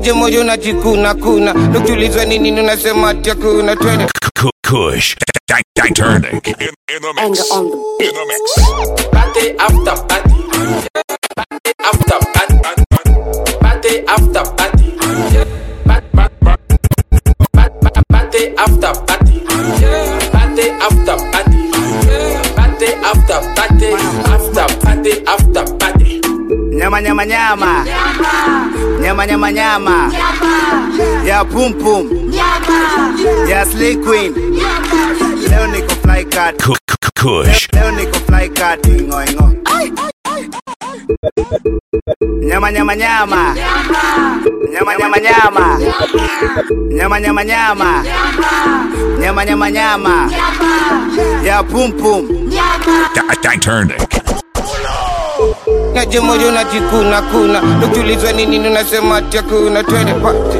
Naje moyo najikuna kuna. Nukiulizwa nini unasema ati hakuna. Twende Kush turning in the mix. In the mix. Party after party. Party after party. Party after party. Party after party. Party after party. Party after party. After party after party. Nyama nyama nyama. Nyama nyama nyama. Ya pum pum. Ya slay queen. Leo niko fly card. Kush. Leo niko fly card ingo ingo. Nyama nyama nyama. Nyama nyama nyama. Nyama nyama nyama. Nyama nyama nyama. Ya pum pum. Turning. Naje moyo najikuna kuna. Nukiulizwa nini unasema ati hakuna. Twende party.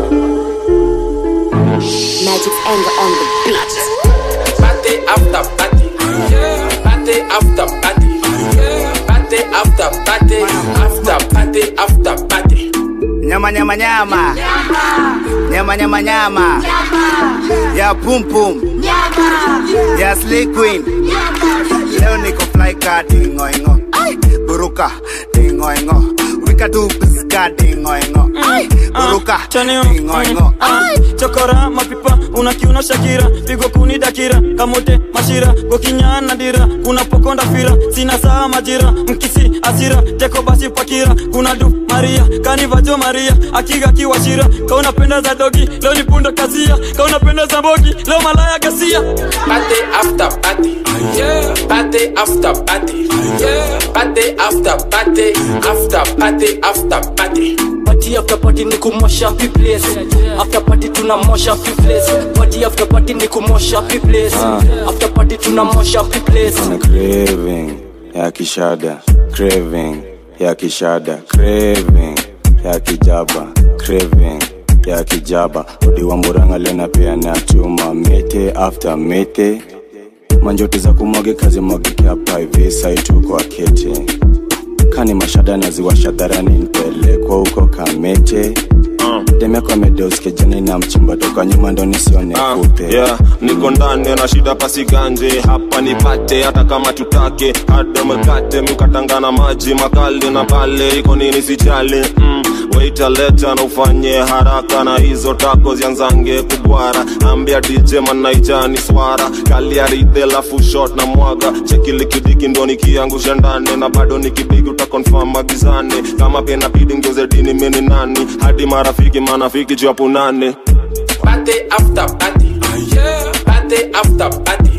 Magic Anger on the beat. Party after party. Party after party. Party after party. After party after party. Nyama nyama nyama. Nyama nyama nyama. Ya pum pum. Ya slay queen. Leo niko fly card ingo ingo. Buruka ingo ingo. Wika tu piska ingo ingo. Buruka ingo ingo. Chokora mapipa unakiuna Shakira. Pigo kuni dakira kamote mashira. Gokinyana dira kuna pokonda fira. Sina saa majira mkisi asira. Teko basi pakira kuna du Maria. Kani vajo Maria akiga kiwashira. Kauna penda za dogi leo ni punda kazia. Kauna penda za bogi leo malaya gasia. Party after party. Party after party. Party after party. After party after party. Party after party ni kumosha place. After party tunamosha place. Party after party ni kumosha place. After party tunamosha place. Ana craving ya kishada, craving ya kishada, craving ya kijaba, craving ya kijaba. Odi wa Murang'a lena pia na chuma mete after mete. Manjote za kumwage kazi mwagike hapa hivi saitu kwa kete. Kani mashada na ziwa shadharani nipelekwa huko Kamete. Deme kwa medoske jani na mchimba toka nyuma ndo nisione kute. Yeah, niko ndani na shida pasi ganje. Hapa nipate hata kama tutake. Hada mkate mkatangana maji makali na pale iko nini sijali. Waita leta na ufanye haraka na hizo tako zianzange kubwara. Ambia DJ manaijani swara. Kali ya ride lafu shot na mwaga. Cheki likidiki ndo nikiangusha ndani. Na bado nikibigi utakonfirm magizane. Kama pena pidi ngeuze dini meni nani. Hadi marafiki manafiki japo nane. Party after party. Party after party.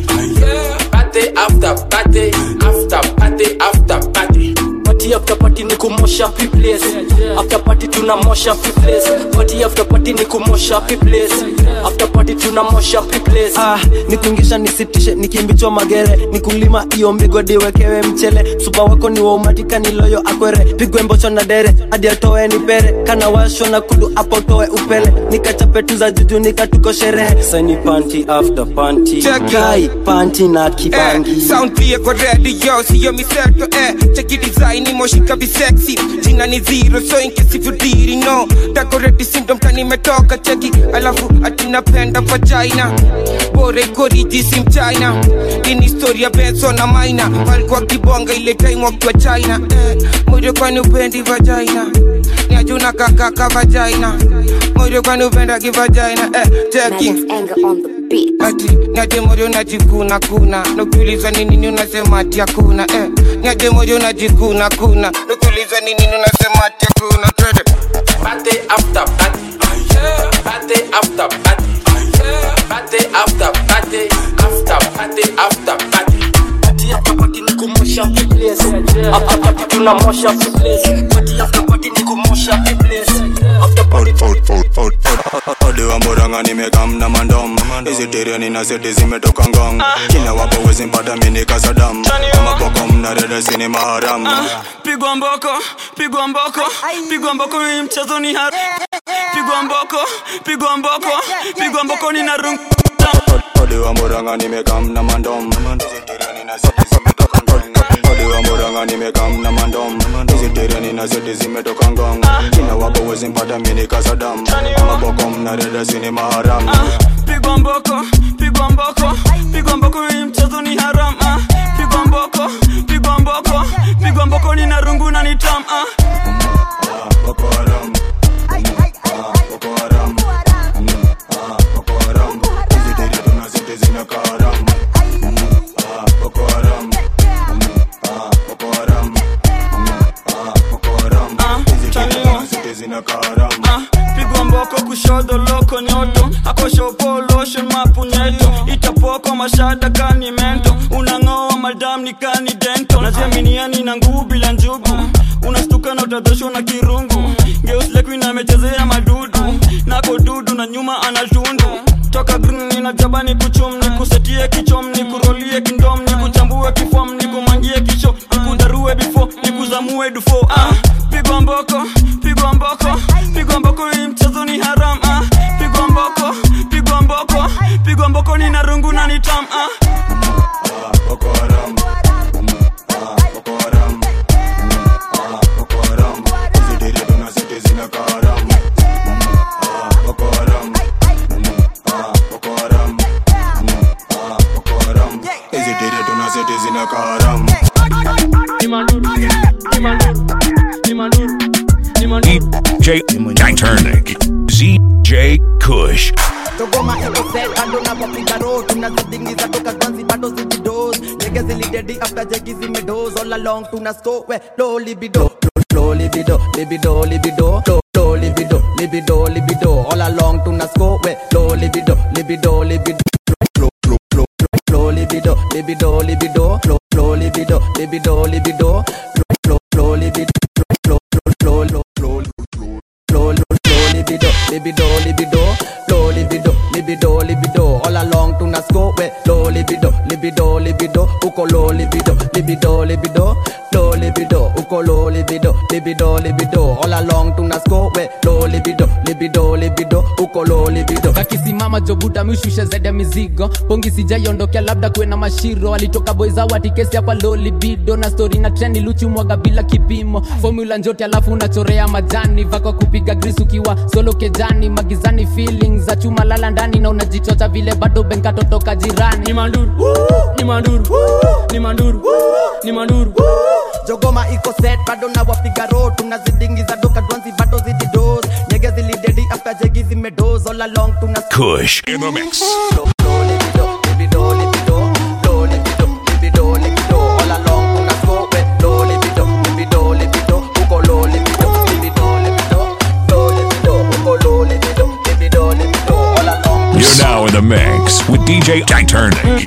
Party after party. After party after party. Party after party ni kumosha place. After party tunamosha place. Party after party ni kumosha place. After party tunamosha place. Nikungisha nisitishe nikimbichwa magere. Nikulima iyo mbigo diwekewe mchele. Supa wako ni wa umatika ni loyo akwere. Pigwe mbocho na dere hadi atoe ni pere. Kana washo na kudu hapo toe upele. Nikachape tu za juju nikatuko sherehe. Sani panty after panty. Kai panty na kibangi. Sound pia kwa radio siyo miseto Check design ni moshika bi sexy. Jina ni zero so in case if you didn't know. Decorate syndrome kani metoka cheki. Alafu atina penda vagina. Bore koriji sim China. Ini story ya Benson na Maina. Walikuwa kibonga ile time wakiwa China Moyo kwani upendi vagina. Niajuna kaka vagina. Moyo kwani upenda kivagina cheki. Magic Anger on the beat. Ati niaje moyo najikuna kuna. Nukiulizwa nini unasema ati hakuna Niaje moyo najikuna kuna. Nukiulizwa nini unasema ati hakuna. Twende Party after party. Party after party. Party after party. After party after party. Party after party ni kumosha place. After party tunamosha place. Party after party ni kumosha place. After party Odi wa Murang'a nimekam na mandom. Hizi tireni na seti zimetoka ngong. Kila wapo wezi mpata mini kasadam. Kama poko mna reda sini maharam. Pigwa mboko, pigwa mboko. Pigwa mboko ni mchezo ni har. Pigwa mboko, pigwa mboko. Pigwa mboko ni narung. Odi wa Murang'a nimekam na mandom. Hizi tireni na seti zimetoka ngong. Odi wa Murang'a Wamuranga nimekam na mandom. Hizi tereni na zote zimetoka ngong. Kina wako wezi mpata mini kasadam. Ama bokom na reda sini maharam. Pigwa mboko, pigwa mboko, pigwa mboko hii mchezo ni haram. Pigwa mboko, pigwa mboko, pigwa mboko ni narungu na ni tam. Boko haram. Boko haram. Boko haram. Hizi tereni na zote zinakaram. Boko haram. Boko haram. Boko haram. Hizi tereni na zote zinakaram. Pigwa mboko kushodo loko nyoto. Ako shopo lotion mapunyeto. Itapoko mashada kani mento. Unangoa madam ni kani dento. Najiaminiani na nguvu bila njugu. Unastuka na utadhoshwa na kirungu. Geus lekwina amechezea madudu. Nako dudu na nyuma anatundu. Toka green nina jabani kuchum. Nikusetie kichom, nikurolie kindom. Nikuchambue kifom, nikumangie kisho. Nikudarue before, nikuzamue dufo. Pigwa mboko, pigwa mboko. Pigwa mboko hii mchezo ni haram. Pigwa mboko, pigwa mboko. Pigwa mboko ni narungu na ni tam. Boko haram. Boko haram. Boko haram. Hizi tereni na zote zinakaram. Boko haram. Boko haram. Boko haram. Hizi tereni na zote zinakaram. DJ Titanic, ZJ Kush. Togoma iko set kando na wapiga road. Tunazidingiza toka kwanzi bado zididos. Nyege zilidedi after jegi zimedoz. All along tunasko we low libido. Low libido, libido, libido. Low libido, libido, libido. All along tunasko we low libido, libido, libido. Low libido, libido, libido. Low libido, libido, libido. Low libido, libido, libido, low libido, libido, libido. All along tunasko we low libido, libido, libido. Uko low libido, libido, libido. Low libido, uko low libido, libido, libido. All along tunasko we low libido, libido, libido. Uko low libido. Kakisimama jobuta mishusha zaidi ya mizigo. Pongi sijaondokea labda kwe na mashiro. Alitoka boys hawa tikesi hapa low libido. Na story na trend luchi mwaga bila kipimo. Formula njote alafu unachorea majani. Vako kupiga grease ukiwa solo kejani. Magizani feelings za chuma lala ndani. Na unajichocha vile bado benka totoka jirani. Ni manduru, ni manduru, ni manduru, ni manduru. Jogoma iko set bado na wapiga road. Tunazidingiza doka dwanzi bado zididos. Nyege zilidedi after jegi zimedoz. All along tunasko Kush in the mix. low libido, libido, libido. Low libido, libido, libido. All along tunasko we low libido, libido, libido. Uko low libido, libido, libido. Low libido, uko low libido, libido, libido. All along. You're now in the mix with DJ Titanic.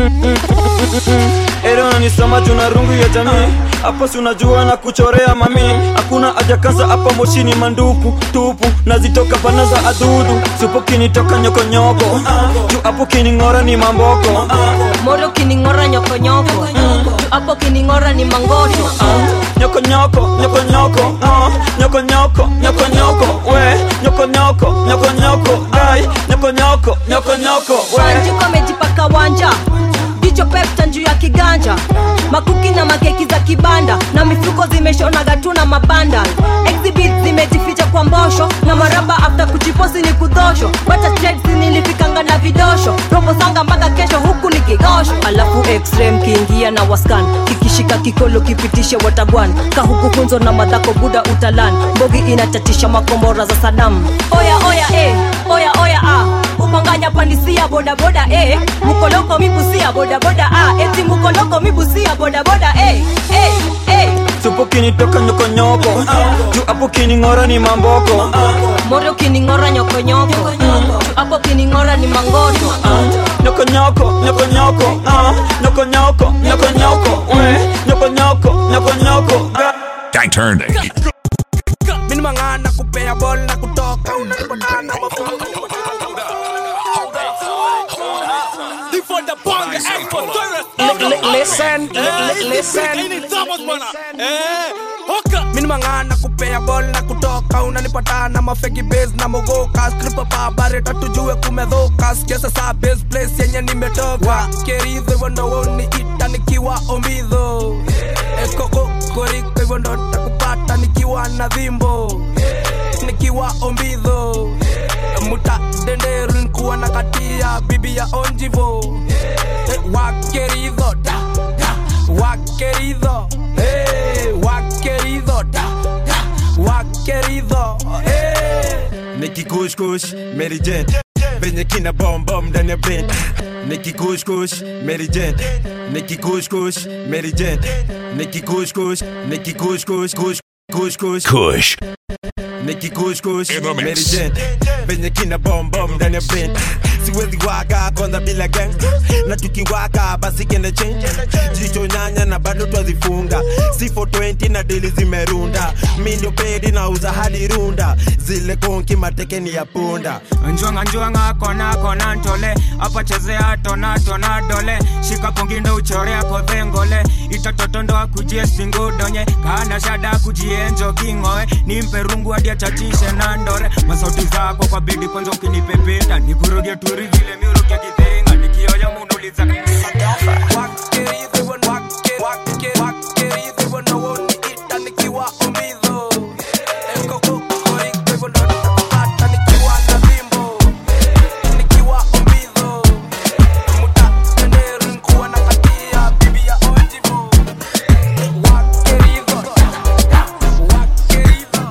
Ero nanisoma juna rungu ya jamii. Hapa si unajua na kuchorea mami. Hakuna ajakasa hapa moshini manduku tupu. Nazitoka bana za adudu. Supo kinitoka nyoko nyoko. Juu hapo kiningora ni mamboko. Moro kiningora nyoko nyoko. Hapo kiningora ni mangoto. Nyoko nyoko, nyoko nyoko. Nyoko nyoko, nyoko nyoko. We, nyoko nyoko, nyoko nyoko. Ay, nyoko nyoko, nyoko nyoko. We. Sanjiko mejipaka wanja. Jicho pepta njuu ya kiganja. Makuki na makeki za kibanda. Na mifuko zimeshona gatuna mabanda. Exhibit zimejificha kwa mbosho. Na maraba after kuchiposi ni kudosho. Wacha threads nilifikanga na vidosho. Robo sanga mpaka kesho huku ni kigosho. Alafu x-ray kiingia na waskan. Kikishika kikolo kipitishe watagwan. Kahuku kunzo na madhako buda utalan. Mbogi inatatisha makombora za Saddam. Oya oya oya oya Upanganya pandisia boda boda Mukoloko mibusia boda boda eti mukoloko mibusia boda boda Supo kinitoka nyoko nyoko. Juu hapo kiningora ni mamboko. Moro kiningora nyoko nyoko. Hapo kiningora ni mangoto. Nyoko nyoko, nyoko nyoko. Nyoko nyoko, nyoko nyoko. We, nyoko nyoko, nyoko nyoko. Titanic. Mini mangana kupea ball na kutoka unapatana mafungu. Listen. Mini mangana kupea ball na kutoka. Unanipata na mafeki base na mogoka. Skripa pa bareta tujue kumedhoka. Sikiasa saa base place yenye nimetoka. Kerizo hivyo ndo woni ita nikiwa ombidho. Koko koriko hivyo ndo takupata nikiwa na dhimbo. Nikiwa ombidho. Muta denderu nikuwa na katia bibi ya onjivo. Wakerizo da da. Wakerizo wakerizo da da. Wakerizo Nikki Kush Kush, Mary Jane. Venye kina bomb bomb ndani ya brain. Nikki Kush Kush, Mary Jane. Nikki Kush Kush, Mary Jane. Nikki Kush Kush, Nikki Kush Kush Kush Kush Kush Kush. Nikki Kush Kush, Mary Jane. Venye kina bomb bomb ndani ya brain. Siwezi waka kwanza bila gang. Na tukiwaka basi kende change. Jicho nyanya na bado twazifunga. C420 na deli zimerunda. Mi ndio pedi na uza hadi runda. Zile konki mateke ni ya punda. Njuanga kona kona ntole. Apa chezea tona tona dole. Shika kongindo uchorea kodhengole. Itatotondo akujie singodonye. Kana shada kujie njo kingoe. Nimpe rungu hadi achatishe na ndore. Masauti zako kwa bidi kwanza ukinipepeta. Nikuroge turi vile miuruke kithenga. Nikioja munuliza wakerizo wakerizo ndo woni ita nikiwa ombidho. Koko koriko hivyo ndo takupata nikiwa na dhimbo. Nikiwa ombidho. Muta denderu nikuwa na katia bibi ya onjivo. Wakerizo da wakerizo.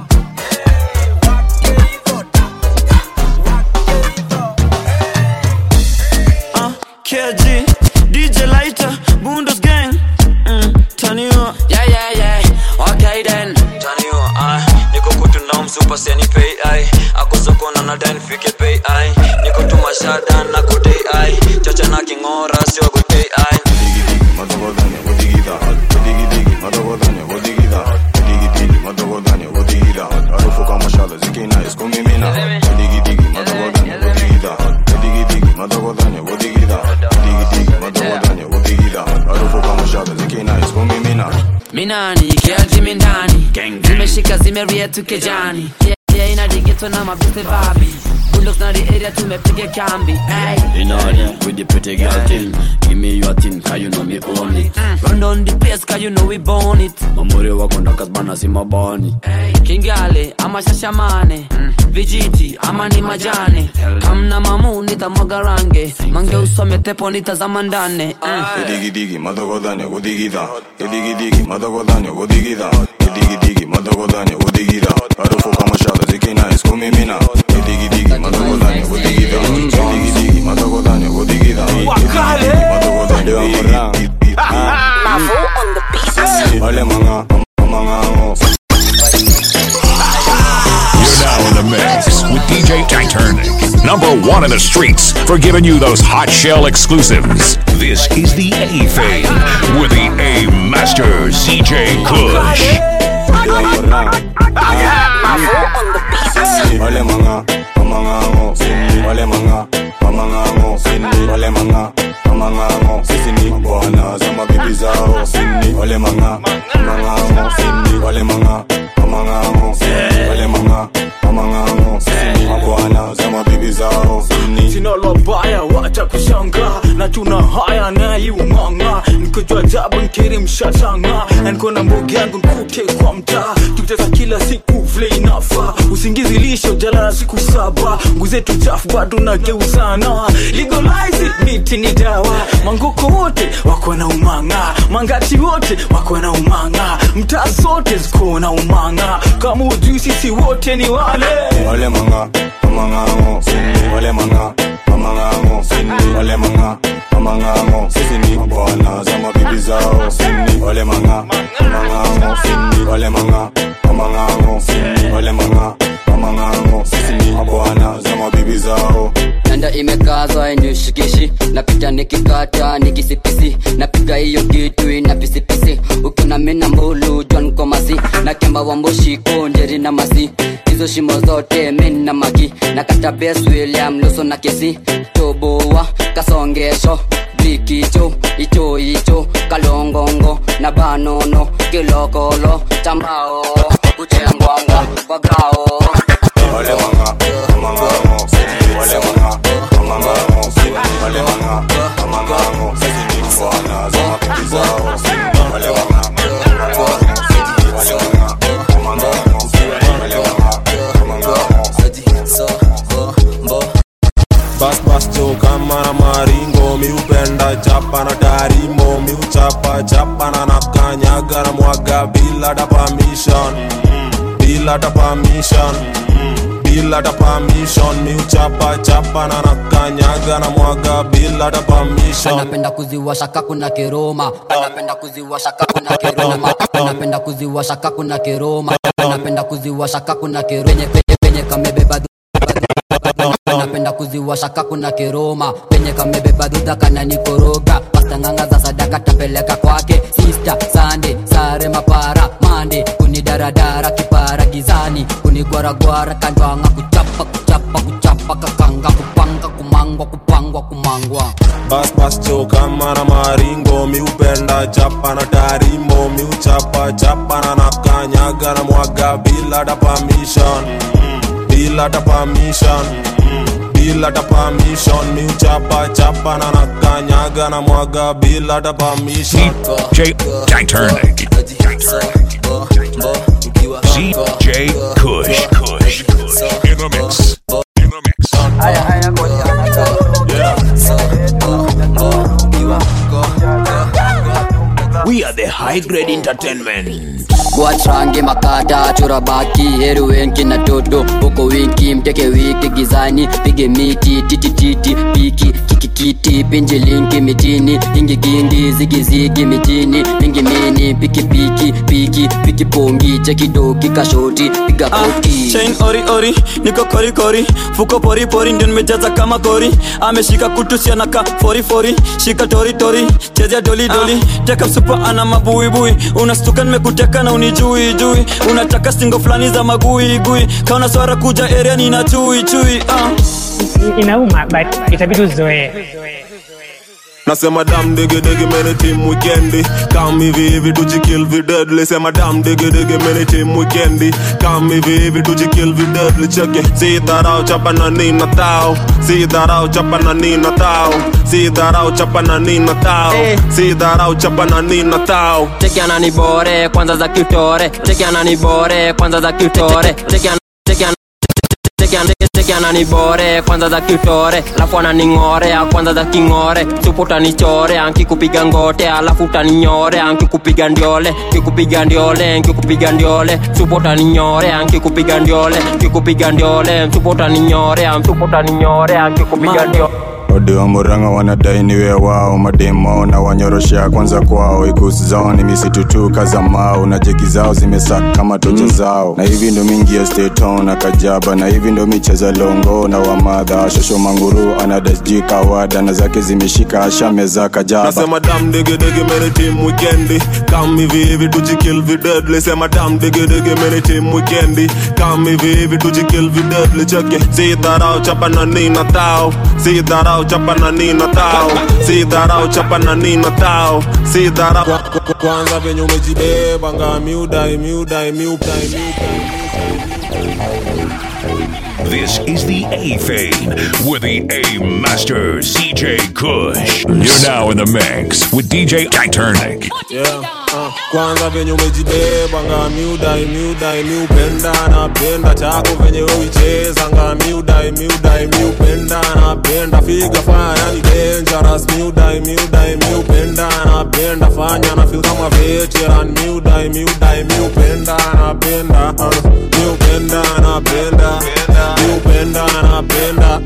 KG, DJ Lighter, Bundos Gang. Turn you up. Yeah. Okay then. Turn you up. Niko kutunda msupa seni pay ai. Ako soko na nadan fike pay ai. Niko tumashada na kudei ai. Chacha na kingora sio kudei ai. Madagodanya wodigida. Digidigi madagodanya wodigida. Digidigi madagodanya wodigida. Harufu kama shada zikina iskumimina. Digidigi madagodanya wodigida. Digidigi madagodanya wodigida. Digidigi madagodanya wodigida. Harufu kama shada zikina iskumimina. Minani kiaji mindani. Zimeshika zimeria tukejani. Yeah ina digeto na mabiste babi. Bulldogs na the area tumepiga kambi. In order with the pretty girl thing. Give me your thing, cause you know me own it. Run down the place, cause you know we born it. Mamuri wako ndakazbana si mabani. Kingale, ama shashamane. Vijiti, ama ni majane. Kamna mamu, nitamwaga range. Mange usome tepo, nitazama ndane. Digidigi madagodanya wodigida. Digidigi madagodanya wodigida. Digidigi madagodanya wodigida. Harufu kama shada zikina iskumimina. Digidigi madagodanya wodigida. Digidigi madagodanya wodigida. Wakale Mavo on the beat. Ole manga You're now in the mix with DJ Titanic, #1 in the streets for giving you those hot shell exclusives. This is the A Fade with the A Master CJ Kush. Mavo on the beat. Ole manga Ole manga Ole manga sisi ni bwana za mabibi zao. Ole manga Ole manga Ole manga sisi ni bwana za mabibi zao. Sina lobaya wacha kushanga. Na tuna haya na yunganga. Nikojua jabu nkiri mshachanga. Na niko na mbogi yangu nkute kwa mtaa. Tukitaka kila siku vile inafa. Usingizi lisho jalala siku 7. Nguzetu chafu bado nageuzana. Legalize it, miti ni dawa. Mangoko wote wako na umanga. Mangati wote wako na umanga. Mtaa zote ziko na umanga. Kama ujui sisi wote ni wale. Ole manga Ole manga Ole manga sisi ni bwana za mabibi zao. Ole manga Ole manga Ole manga sisi ni bwana za mabibi zao. Nanda imekazwa inishikishi. Napita nikikata nikisipisi. Napiga hiyo kitu ina pisipisi. Ukiona na mina mbulu John Komasi na Kemba Wambushi Konjeri na Masi hizo shimo zote mina magi na kata Best William Luso na Kesi Toboa Kasongesho Bikicho Icho Kalongongo na Banono Kilokolo Tambao Kuchengwanga Wagao Wale wanga Mangango Wale wanga Mangango Wale wanga Mangango Wana zama kizao Wale wanga Bas jo kama na maringo mi upenda chapa na tarimo mi uchapa na nakanyaga na mwaga bila da permission mi uchapa na nakanyaga na mwaga bila da permission. Anapenda kuziwasha kakuna kiroma anapenda kuziwasha kakuna kiroma anapenda kuziwasha kakuna kiroma anapenda kuziwasha kakuna kiroma penye kamebeba anapenda kuziwasha kakuna kiroma penye kamebeba duda kana nikoroga pasta nganga za sadaka tapeleka kwake sister Sunday sare mapara mande kunidaradara kipara gizani kunigwaragwara kandwanga kuchapa kakanga kumangwa Bas jo kama na maringo mi upenda chapa na tarimo mi uchapa na nakanyaga na mwaga bila da permission mi uchapa na nakanyaga na mwaga bila da permission. DJ Titanic DJ Kush in the mix. We are the high grade entertainment. Watrange makata churabaki heru wenki na toto Boko winki mteke wiki gizani pige miti titi piki kikikiti pinji linki mitini ingi gindi zigi mitini ingi mini piki pongi chekidoki kashoti piga koti Chain ori niko kori fuko pori ndio nimejaza kama gori ameshika kutusia naka fori shika tori chezea doli teka super ana mabui unastuka nimekuteka na unijui unataka singo flani za magui kaona swara kuja area nina chui inauma but itabidi uzoe. Nasema dam dege mene team weekendi Come hivi tujikill vi deadly Sema dam dege mene team weekendi Come hivi tujikill vi deadly Check it See dharau chapa na nina tao See dharau chapa na nina tao See dharau chapa na nina tao See dharau chapa na nina tao Cheki anani bore kwanza za kiutore Cheki anani bore kwanza za kiutore Cheki anani bore kwanza za kiutore alafu ananingore kwanza za kingore suputa nichore anki kupiga ngote alafu utaninyore anki kupiga ndiole kikupiga ndiole suputa ninyore anki kupiga ndiole suputa ninyore anki kupiga ndiole. Odi wa Murang'a wanadai niwe wao mademo na wanyoroshea kwanza kwao ikusi zao ni misitu tu kazamao na jeki zao zimesaka kama tocha zao na hivi ndo mingi ya State Town na Kajaba na hivi ndo micheza longo na wamadha shosho manguru anadasji kawada na zake zimeshika ashameza Kajaba. Nasema dam dege mene team weekendi Come hivi tujikill vi deadly Sema dam dege mene team weekendi Come hivi tujikill vi deadly Check it See dharau chapa na nina tao See dharau chapa na nina tao Si dharau chapa na nina tao Si dharau kwanza venye umejibeba nga miudai This is the A Fade with the A Master CJ Kush. You're now in the mix with DJ Titanic. Kwanza venye umejibeba nga miudai miupenda napenda chako venye uicheza nga miudai miupenda napenda figa fanya ni dangerous miudai miupenda napenda fanya na feel kama veteran miudai miupenda napenda miupenda napenda miupenda napenda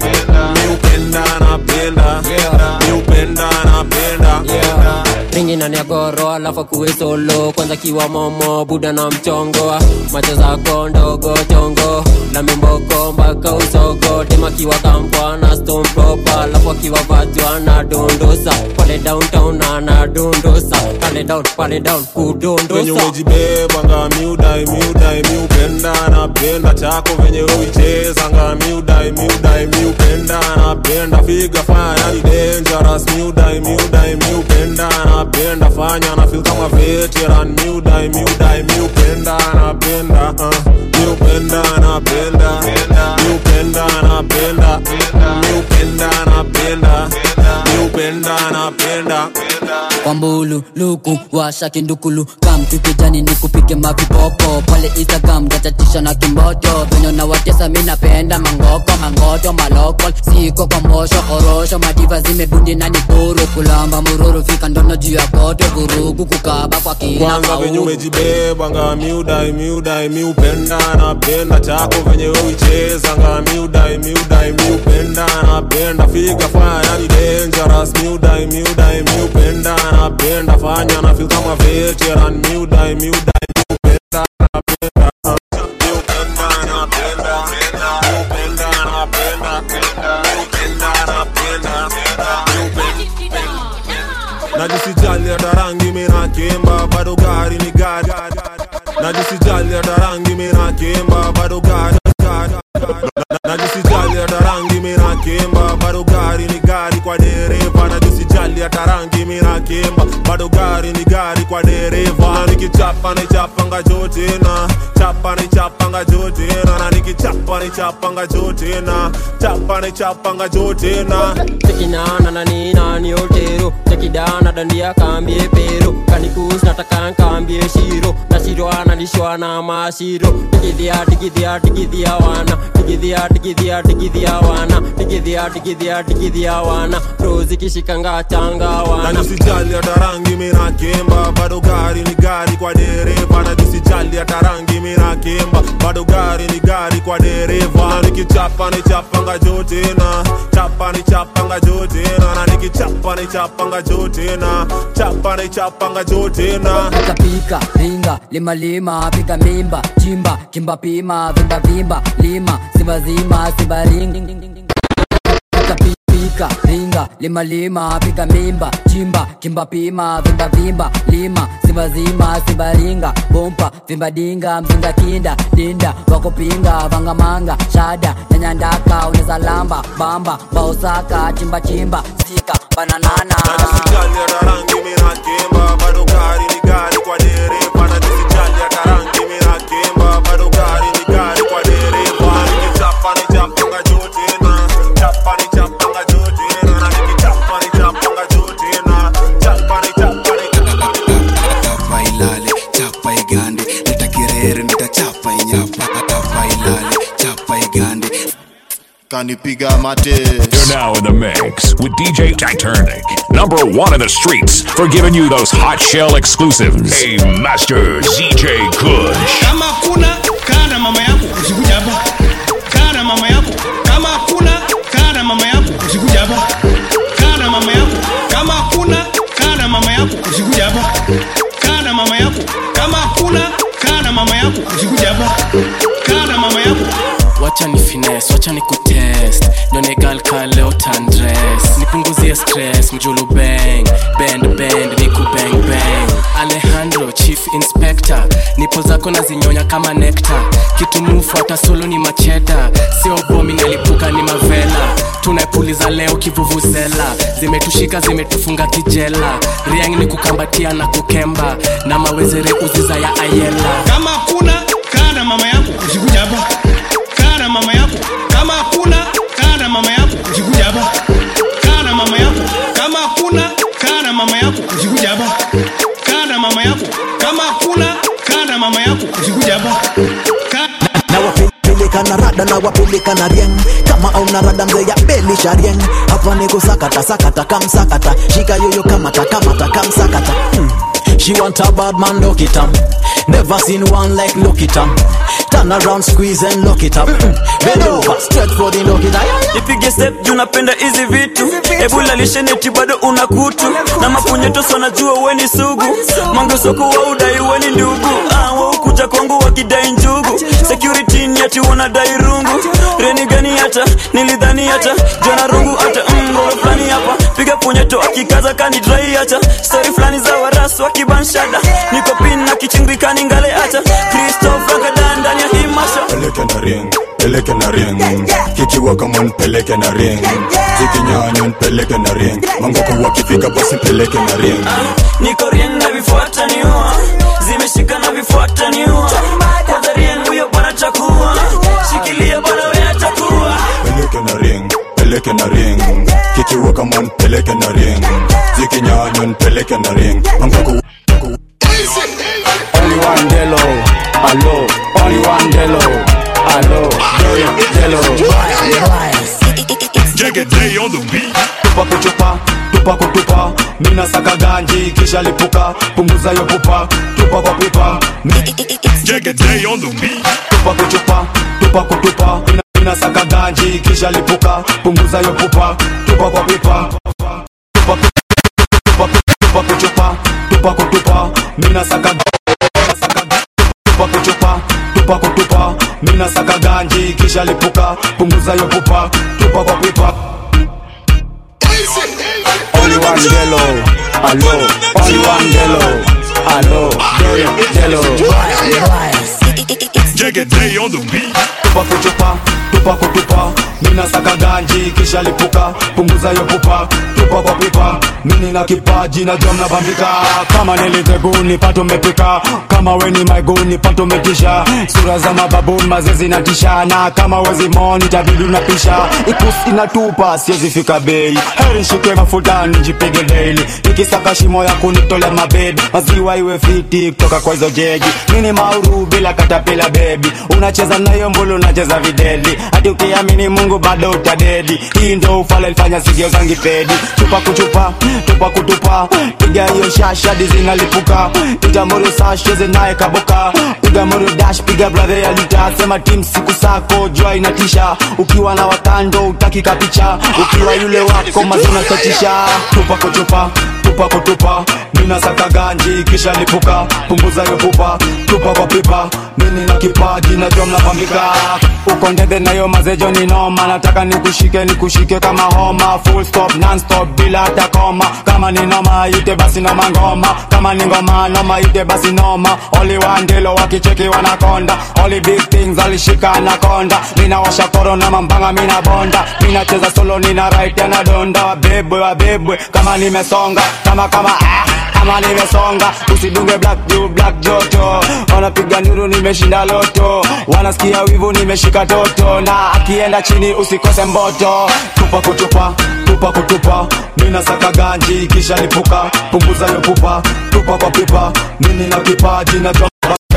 miupenda napenda miupenda napenda ringi na niagoro alafu kuwe solo. Kwanza kiwa momo buda na mchongo, macho zako ndogo chongo na mimboko mpaka usogo. Tema kiwa kampwa na stone proper, alafu kiwa vajwa na dondosa. Pale downtown na dondosa, pale down kudondosa. Venye umejibeba nga miudai miupenda na penda chako venye uicheza nga miudai miupenda na penda figa fanya ni dangerous. Miudai miupenda na penda fanya na feel kama veteran. Miudai miupenda na penda miupenda na penda miupenda na penda miupenda na penda miupenda na penda. Wambulu, luku, washa kindukulu. Kam tukijani ni kupike mavipopo. Pale Instagram gachatisha na kimboto. Venyo na watesa mina penda mangoko. Mangoto malokol, siko kwa mosho. Orosho madiva zimebundi na nikuru. Kulamba mururu fika ndono juu ya koto. Vurugu kukaba kwa kina kwanza venye umejibeba nga miudai miupenda na penda chako venye uicheza nga miudai miupenda na penda figa fanya ni dangerous. Miudai miupenda na penda fanya na feel kama veteran. Miudai miupenda na penda miupenda na penda miupenda na penda miupenda na penda najisijali hata rangi mina kemba bado gari ni gari. Najisijali hata rangi mina kemba bado gari. Najisijali hata rangi mina kemba bado gari ni gari kwa dereva. Najisijali hata rangi mina kemba bado gari ni gari kwa dereva. Nikichapa ni chapanga jote na chapa ni chapanga jote na nikichapa ni chapanga jote na chapa ni chapanga jote na tekinana na nina ni otero tekidana dandia kambie pero kanikus nataka kambie shiro na shiro analishwa na mashiro tigidia wana tigidia wana rozi kishikanga changa wana. Najisijali hata rangi mina kemba bado gari ni gari kwa dereva. Najisijali hata rangi mina kemba bado gari ni gari kwa dereva. Nikichapa ni chapanga jote na chapa ni chapanga jote na nikichapa ni chapanga jote na chapa ni chapanga jote na pika ringa lima pika mimba chimba kimba pima vimba lima simba zima simba pika ringa lima pika mimba chimba kimba pima vimba lima simba zima simba ringa bompa vimba dinga mzinga kinda dinda wako pinga vanga manga shada nyandaka uneza lamba bamba baosaka chimba sika bananana. Najisijali hata rangi mina kemba bado gari ni gari kwa dereva. Najisijali hata rangi mina kemba bado gari ni gari kwa dereva. Nikichapa ni chapanga jote na chapa ni chapanga jote na nikichapa ni chapanga jote na chapa ni chapa ilale chapa igande nitakirere nitachapa inyapa chapa ilale chapa igande kanipiga mate. You're now in the mix with DJ Titanic, #1 in the streets for giving you those hot shell exclusives. Hey, Master ZJ Kush. Kama kuna kana mama yako usikuja hapa. Kana mama yako. Kama kuna kana mama yako usikuja hapa. Kana mama yako. Kama kuna kana mama yako usikuja hapa. Kana mama yako. Kama kuna kana mama yako usikuja hapa. Kana mama yako. Wacha ni finesse, wacha ni kutest. Nyone gal ka leo tandress. Nipunguzie stress, mjulu bang. Bend, niku bang. Alejandro, chief inspector. Nipo zako na zinyonya kama nectar. Kitu mufuata solo ni macheda. Sio bomi nalipuka ni mavela. Tunaipuliza leo kivuvuzela. Zimetushika zimetufunga kijela. Riang ni kukambatia na kukemba. Na mawezere uziza ya ayela. Kama kuna kana mama yako usikuja hapa. Kana mama yako. Kama kuna kana mama yako usikuja hapa. Kana mama yako. Kama kuna kana mama yako usikuja hapa. Kana mama yako. Kama kuna kana mama yako usikuja hapa. Na wapeleka na rada na wapeleka na rieng. Kama au na rada mzee ya beli sharieng. Hapa niko sakata kamsakata. Shika yoyo kamata kamsakata. She want a bad man, look it up. Never seen one like look it up. Turn around, squeeze and lock it up. Bend over, stretch for the lock it up. Ipige step, juu napenda hizi vitu. Ebula lisheneti bado unakutu. Na mapunyeto sana jua weni sugu. Mango soko wa udai weni ndugu. Wa ukuja kwangu wakidai njugu. Security ni ati wanadai rungu. Reni gani hata, nilidhani hata. Jona rungu hata, roho flani hapa. Piga punyeto akikaza kani dry hata. Story flani za warasu wakibanshada. Niko pin na kichingikani ngale hata. Christopher Kadan ndani ya himasha. Peleke na ring Kikiwa kama peleke na ring Zikinyanya peleke na ring Mangoko wakifika basi peleke na ring Niko ring na vifuata niua. Zimeshika na vifuata niua. Kwanza ring huyo bwana chakua. Shikilia bwana wewe atakuwa. Peleke na ring Kikiwa kama peleke na ring Zikinyanya peleke na ring Mangoko Only one Delo, allo. Only one Delo, allo. Delo. Jagged Day on the beat. Tupa kuchupa, tupa kutupa. Mina saka ganji kisha lipuka. Punguza yo pupa, tupa kwa pipa. Jagged Day on the beat. Tupa kuchupa, tupa kutupa. Mina saka ganji kisha lipuka. Punguza yo pupa, tupa kwa pipa. Tupa kuchupa, tupa kutupa. Mina saka tupa kuchupa, tupa kutupa. Mina saka ganji kisha lipuka. Punguza yo pupa, tupa kwa pipa. Only one Delo, allo. Only one Delo, allo. Delo. Jagged Day on the beat. Tupa kuchupa, tupa kutupa. Mina saka ganji kisha lipuka. Punguza yo pupa, tupa kwa pipa. Mini na kipaji na jom na bambika. Kama niliteguni pato mepika. Kama weni maiguni pato metisha. Sura za mababu mazezi na tisha. Na kama wezi moni tabidu na pisha. Ikusi inatupa siezi fika bei. Heri shike mafuta njipege daily. Nikisaka shimo ya kunitole mabebi. Maziwa iwe fiti kutoka kwa hizo jegi. Mini mauru bila katapila baby. Unacheza na hiyo mbulu unacheza videli. Hadi ukiamini Mungu bado utadedi. Hii ndo ufala ilifanya sigio zangi pedi. Tupa kuchupa, tupa kutupa. Piga hiyo shasha dizina lipuka. Piga muru sash cheze nae kaboka. Piga muru dash piga brother ya lita. Sema team siku sako jua inatisha. Ukiwa na watando utaki kapicha. Ukiwa yule wako mazuna tatisha. Tupa kuchupa, tupa kutupa. Mina saka ganji kisha lipuka. Punguza yo pupa, tupa kwa pipa. Mini na kipaji na jom na pambika. Uko ndede na yo mazejo ni noma. Nataka nikushike kama homa. Full stop, non-stop, bila hata koma. Kama ni noma, ite basi noma ngoma. Kama ni ngoma, noma ite basi noma. Only one Delo wakicheki wanakonda. Only big things alishika anakonda. Nina washa korona mambanga mina bonda. Mina cheza solo nina right ya nadonda. Wabebwe, kama nimesonga. Kama nimesonga. Usidunge black juu, black joto. Wanapiga nuru nimeshinda loto. Wanasikia wivu nimeshika toto. Na akienda chini usikose mboto. Tupa kutupa, tupa kutupa. Mina saka ganji kisha lipuka. Punguza yo pupa, tupa kwa pipa. Mini na kipaji na jomba.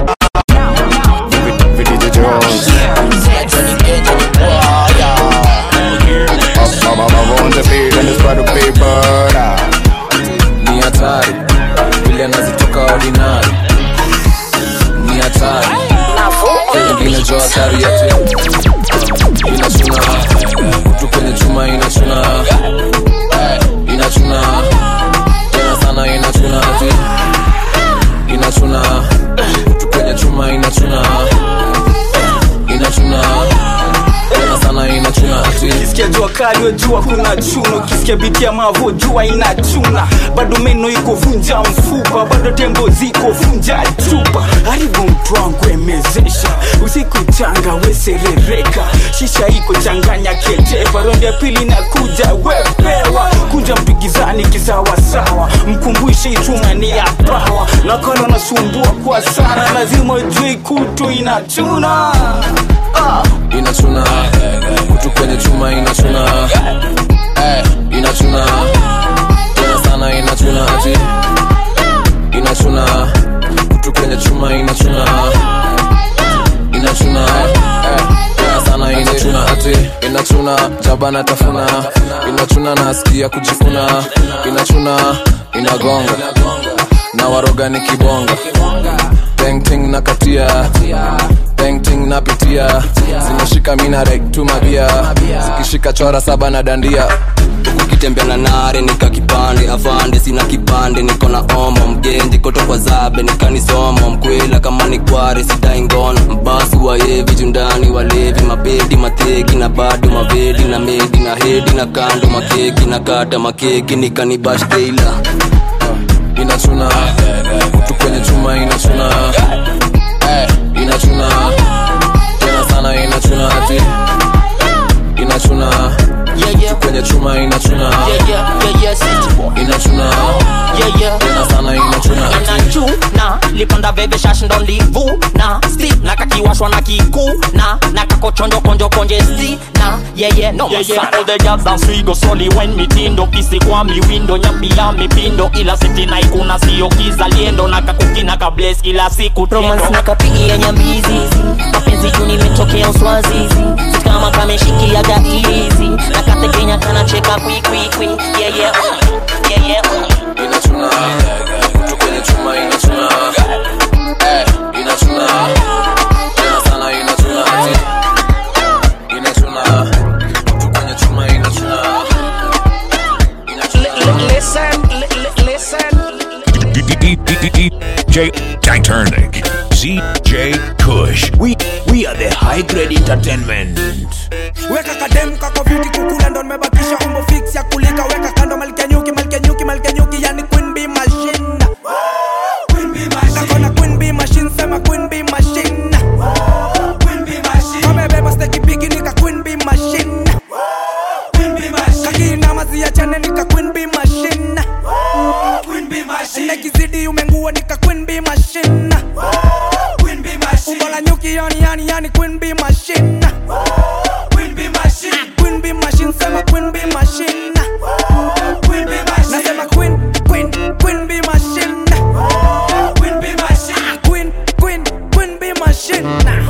Ni hatari vile anazitoka ordinary. Ni hatari ingine jo hatari yetu. Inachuna kutu kwenye chuma inachuna. Inachuna tena sana inachuna ati. Inachuna kutu kwenye chuma inachuna. Inachuna tena sana inachuna ati. Kisikia jua kali wejua kuna chuno. Kisikia biti ya mavo jua inachuna. Bado meno iko vunja mfupa. Bado tembo ziko vunja chupa. Haribu mtu wangu emezesha. Usiku changa weserereka. Shisha iko changanya keteva. Rondi ya pili na kuja wepewa. Kunja mpigizani kisawa sawa. Mkumbushe ichuma ni ya bawa. Nakolo nasumbua kwa sana. Lazima ujui kutu inachuna. Inachuna kutu kwenye chuma inachuna. Inachuna tena sana inachuna ati. Inachuna kutu kwenye chuma inachuna. Inachuna tena sana inachuna ati. Inachuna jabana tafuna. Inachuna nasikia kujifuna. Inachuna inagonga. na waroga ni kibonga painting na katia painting na pitia zimeshika mina rek tu mabia zikishika chora saba na dandia ukitembea na nare nika kipande avande sina kipande niko na omo mgenji koto kwa zabe nikanisomo mkwela kama ni kware sidai ngono mbasi wa yevi jundani walevi mabedi mateki na bado mavedi na medi na hedi na kando makeki na kata makeki nikanibash teila inachuna kutu kwenye chuma inachuna inachuna tena sana inachuna ati inachuna kutu kwenye chuma inachuna inachuna tena sana inachuna na lipanda veve shash ndo livuna sti na kakiwashwa na kikuna na kakochonjo konjo konje sti na no masa all the girls dance we go slowly when mitindo kisi kwa mi window nyapia mipindo ila siti na ikuna sio kizaliendo na kakukina kables kila siku romance na kapigi ya nyambizi mapenzi juni metokea uswazizi kama kameshikia gaizi na katekenya kana cheka kwi inachuna kutu kwenye chuma inachuna inachuna tena sana inachuna ati inachuna kutu kwenye chuma inachuna listen DJ Titanic CJ Kush we are the high grade entertainment. Weka kadem kako viti kukula ndo nimebakisha umbo fix ya kulika weka kando malkia nyuki yani queen bee machine kakona queen bee machine sema queen bee machine kame beba steki bigi nika queen bee machine kakina mazi ya chane nika queen bee machine nekizidi umengua nika queen bee machine umbola nyuki yani queen bee machine Queen bee machine sema queen bee machine nasema queen bee machine queen bee machine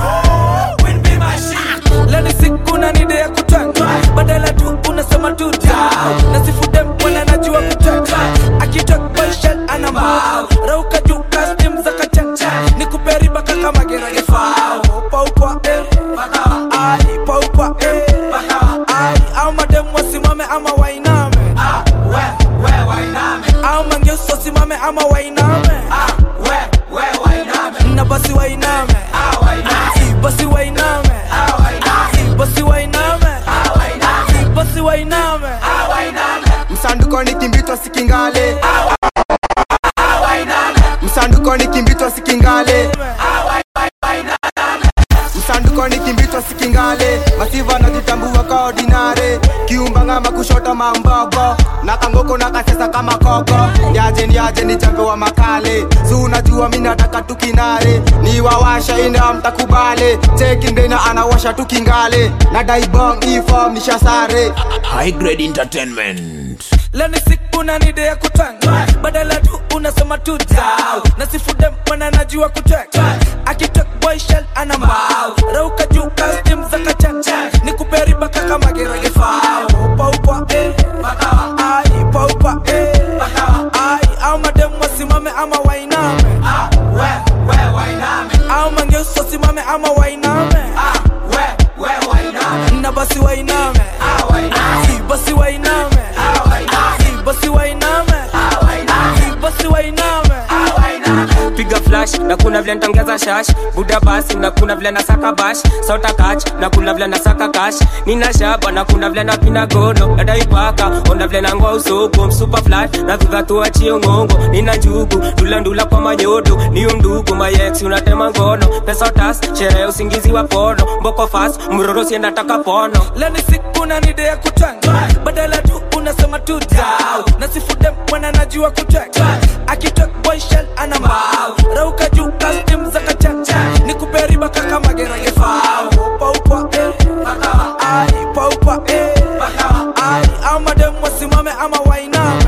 leni siku na nide ya kutaka badala tu unasema tu down nasifude mwana najua kutaka akitok boy shell anamba rauka juu custom za kachacha nikuperiba kaka magerage fao paupa ai paupa au madem wasimame ama wainame au mangeuso simame ama wainame na basi wainame basi wainame basi wainame basi wainame msanduko ni kimbitwa sikingale msanduko ni kimbitwa sikingale msanduko ni kimbitwa sikingale masiva na jitambua ka ordinary kiumba ngama kushota mambogo na kangoko na kasesa kama koko niaje ni chambe wa makale si unajua mimi nataka tukinare ni wawasha ina mtakubale cheki ndena anawasha tukingale na daibong ifom ni shasare high grade entertainment. leni siku na nide ya kutanga badala tu unasema tu down nasifude mwana najua kutaka akitok boy shell anamba rauka juu custom za kachacha nikuperiba kaka magerage fao paupa ai paupa ai au madem wasimame ama wainame au mangeuso simame ama wainame na basi wainame basi wainame basi wainame basi wainame piga flash na kuna vile nitongeza shash buda basi na kuna vile nasaka bash sota catch na kuna vile nasaka cash nina shaba na kuna vile napina gono nadai paka ona vile nangoa usoko super flat na viva tuachie ngongo nina njugu ndula kwa manyodo ni undugu my ex unatema ngono pesa tas sherehe usingizi wa pono mboko fast mroro si nataka pono leni siku na nide ya kutanga badala tu unasema tu down nasifude mwana najua kutaka akitok boy shell anamba rauka juu custom za kachacha nikuperiba kaka magerage fao paupa ai paupa ai au madem wasimame ama wainame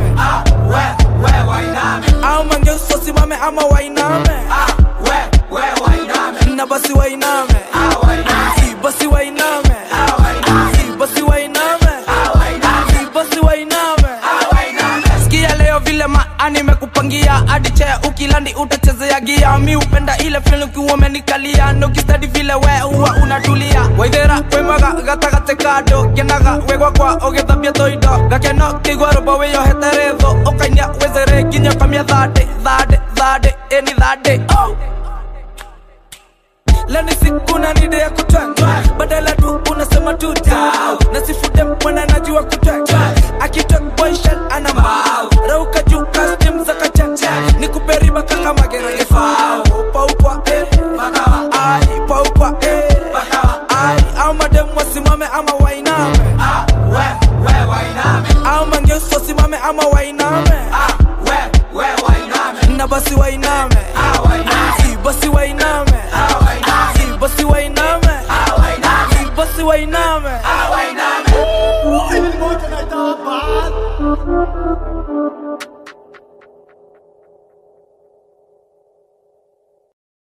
au mangeuso simame ama wainame na basi wainame basi wainame basi wainame basi wainame sikia leo vile maani mekupangia hadi chea girl ukiwa umenikalia ukistadi vile we huwa unatulia waithera kwemaga gatagate kando kenaga wegwa kwa ogithabia toindo gakeno kigwarubo wiyohete rithu ukainia wezere nginya kamia thade eni thade leni sikuna nide ya kutwanga badala tu unasema tu down na sifude mwana najua kutwanga akitok boy shell ana mbao rauka juu custom za kachacha nikuperiba kaka magera gefao paukwa bakawa ai paukwa bakawa ai au madem wasimame ama wainame we wainame au mangeso simame ama wainame we wainame na basi wainame basi wainame basi wainame basi wainame